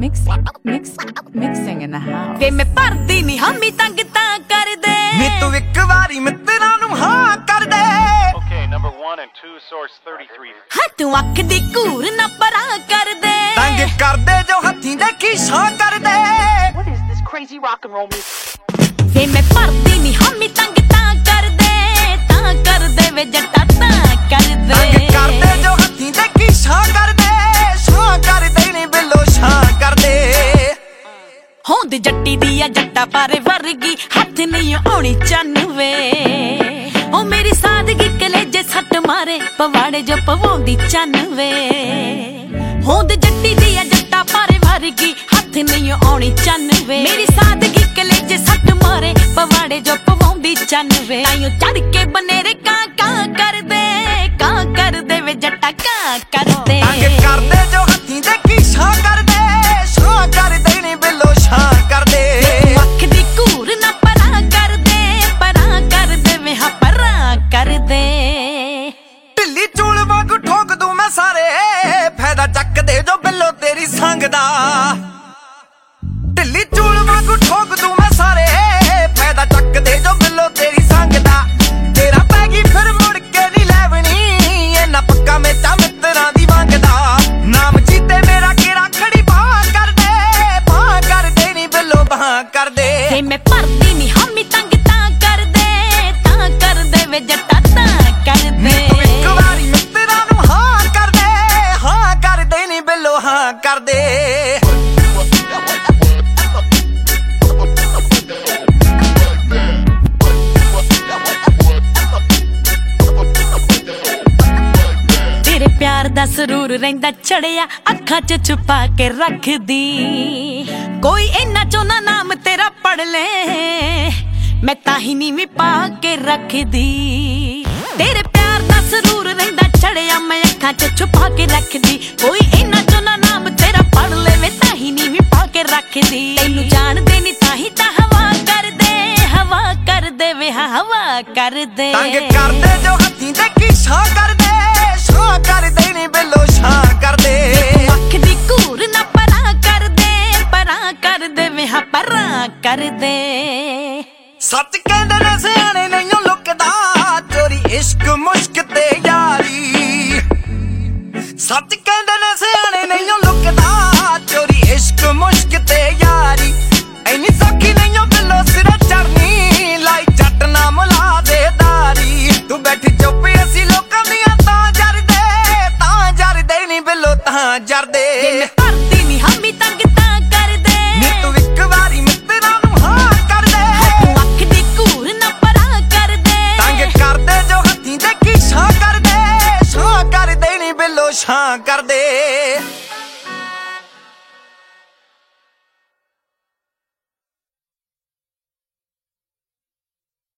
Mixing in the house. ਵੇ ਮੈਂ ਭਰਦੀ ਨੀ ਹਾਮੀ ਤੰਗ ਤਾਂ ਕਰ ਦੇ ਨੀ ਤੂੰ ਇੱਕ ਵਾਰੀ ਮਿੱਤਰਾਂ ਨੂੰ ਹਾਂ ਕਰ ਦੇ Okay, number 1 and 2, source 33. ਹਾਂ ਤੂੰ ਅੱਖ ਦੀ ਘੂਰ ਨਾ ਪਰਾਂ ਕਰ ਦੇ ਤੰਗ ਕਰਦੇ ਜੋ ਹੱਥੀਂ ਦੇ ਖੀਸ਼ਾਂ ਕਰ ਦੇ What is this crazy rock and roll music? ਵੇ ਮੈਂ ਭਰਦੀ ਨੀ ਹਾਮੀ ਤੰਗ ਤਾਂ ਕਰ ਦੇ ਵੇ ਜੱਟਾ ਤਾਂ ਕਰ ਦੇ ਤੰਗ ਕਰਦੇ ਜੋ ਹੱਥੀਂ ਦੇ ਖੀਸ਼ਾਂ ਕਰ ਦੇ ਛਾਂ ਕਰਦੇ ਨੀ ਬਿੱਲੋ ਛਾਂ ਕਰਦੇ ਹੋਂਦ ਜੱਟੀ ਦੀ ਆ ਜੱਟਾ ਪਾਰੇ ਵਰਗੀ ਹੱਥ ਨਹੀਂ ਆਉਣੀ ਚੰਨ ਵੇ ਓ ਮੇਰੀ ਸਾਦਗੀ ਕਲੇਜੇ ਸੱਟ ਮਾਰੇ ਪਵਾੜੇ ਜੋ ਪਵਾਉਂਦੀ ਚੰਨ ਵੇ ਹੋਂਦ ਜੱਟੀ ਦੀ ਆ ਜੱਟਾ ਪਾਰੇ ਵਰਗੀ ਹੱਥ ਨਹੀਂ ਆਉਣੀ ਚੰਨ ਵੇ ਮੇਰੀ ਸਾਦਗੀ ਕਲੇਜੇ ਸੱਟ ਮਾਰੇ ਪਵਾੜੇ ਜੋ ਪਵਾਉਂਦੀ ਚੰਨ ਵੇ ਆਇਓ ਚੜ ਕੇ ਬਨੇਰੇ ਕਾਂ ਕਰਦੇ ਵੇ ਜੱਟਾ ਕਾਂ ਕਰਦੇ ਤੰਗ ਕਰਦੇ ਜੋ ਹੱਥੀਂ ਦੇ ਖੀਸ਼ਾਂ ਕਰਦੇ ਛਾਂ ਕਰਦੇ ਨੀ ਬਿੱਲੋ ਛਾਂ ਕਰਦੇ ਅੱਖ ਦੀ ਘੂਰ ਨਾ ਪਰਾਂ ਕਰਦੇ ਵੇ ਹਾਂ ਪਰਾਂ ਕਰਦੇ ਢਿੱਲੀ ਚੂਲ ਵਾਂਗੂ ਠੋਕ ਦੂੰ ਮੈਂ ਸਾਰੇ ਫਾਇਦਾ ਚੱਕਦੇ ਜੋ ਬਿੱਲੋ ਤੇਰੀ ਸੰਗ ਦਾ ਢਿੱਲੀ ਚੂਲ ਵਾਂਗੂ ਠੋਕ ਦੂੰ ਮੈਂ ਸਾਰੇ ਫਾਇਦਾ ਚੱਕਦੇ ਜੋ ਬਿੱਲੋ ਤੇਰੀ ਸੰਗ ਦਾ ਤੇਰਾ ਪੈ ਗਈ ਫਿਰ ਮੁੜ ਕੇ ਨਹੀਂ ਲੈਵਣੀ ਇਹਨਾਂ ਪੱਕਾ ਮੇਚਾ ਮਿੱਤਰਾਂ ਦੀ ਵੰਗਦਾ ਨਾਮ ਜੀਤੇ ਮੇਰਾ ਕਿਹੜਾ ਖੜੀ ਬਾਹ ਕਰਦੇ ਨੀ ਬਿੱਲੋ ਬਾਹ ਕਰਦੇ ਵੇ ਮੈਂ ਭਰਦੀ ਨੀ ਹਾਮੀ ਤੰਗ ਤਾਂ ਕਰਦੇ ਵੇ ਜੱਟਾ ਤਾਂ ਕਰਦੇ ਤੂੰ ਇੱਕ ਵਾਰੀ ਮਿੱਤਰਾਂ ਨੂੰ ਹਾਂ ਕਰਦੇ ਨੀ ਬਿੱਲੋ ਹਾਂ ਕਰਦੇ ਤੇਰੇ ਪਿਆਰ ਦਾ ਸਰੂਰ ਰਹਿੰਦਾ ਚੜਿਆ ਅੱਖਾਂ 'ਚ ਛੁਪਾ ਕੇ ਰੱਖਦੀ ਕੋਈ ਇੰਨਾ ਚੋਂ ਨਾ ਨਾਮ ਤੇਰਾ ਪੜ ਲੈ ਮੈਂ ਤਾਂ ਹੀ ਨੀਵੀਂ ਪਾ ਕੇ ਰੱਖਦੀ ਤੇਰੇ ਪਿਆਰ ਦਾ ਸਰੂਰ ਰਹਿੰਦਾ ਚੜਿਆ ਮੈਂ ਅੱਖਾਂ 'ਚ ਛੁਪਾ ਕੇ ਰੱਖਦੀ ਕੋਈ ਇੰਨਾ ਚੋਂ ਨਾ ਨਾਮ ਤੇਰਾ ਪੜ ਲੈ ਮੈਂ ਤਾਂ ਹੀ ਨੀਵੀਂ ਪਾ ਕੇ ਰੱਖਦੀ ਤੈਨੂੰ ਜਾਣਦੇ ਨੀ ਤਾਂ ਹੀ ਤਾਂ ਹਵਾ ਕਰਦੇ ਵੇ ਹਵਾ ਕਰਦੇ ਤੰਗ ਕਰਦੇ ਜੋ ਹੱਥੀਂ ਦੇ ਖੀਸ਼ਾਂ ਕਰਦੇ ਛਾਂ ਕਰਦੇ ਨੀ ਬਿੱਲੋ ਛਾਂ ਕਰਦੇ ਅੱਖ ਦੀ ਘੂਰ ਨਾ ਪਰਾਂ ਕਰਦੇ ਵੇ ਹਾਂ ਪਰਾਂ ਕਰਦੇ ਸੱਚ ਕਹਿੰਦੇ ਨੇ ਸਿਆਣੇ ਨਹੀਂਓ ਲੁਕਦਾ ਚੋਰੀ ਇਸ਼ਕ ਮੁਸ਼ਕ ਤੇ ਯਾਰੀ ਸੱਚ ਕਹਿੰਦੇ ਨੇ ਸਿਆਣੇ ਨਹੀਂਓ ਲੁਕਦਾ ਚੋਰੀ ਇਸ਼ਕ ਮੁਸ਼ਕ ਤੇ ਯਾਰੀ ਐਨੀ ਸੌਖੀ ਨਹੀਂਓ ਬਿੱਲੋ ਸਿਰੇ ਚੜਨੀ ਲਾਈ ਜੱਟ ਨਾ ਮੁਲਾ ਦੇ ਦਾਰੀ ਤੂੰ ਬੈਠੀ ਚੁੱਪ ਅਸੀਂ ਲੋਕਾਂ ਦੀਆਂ ਤਾਂ ਜਰਦੇ ਨੀ ਬਿੱਲੋ ਤਾਂ ਜਰਦੇ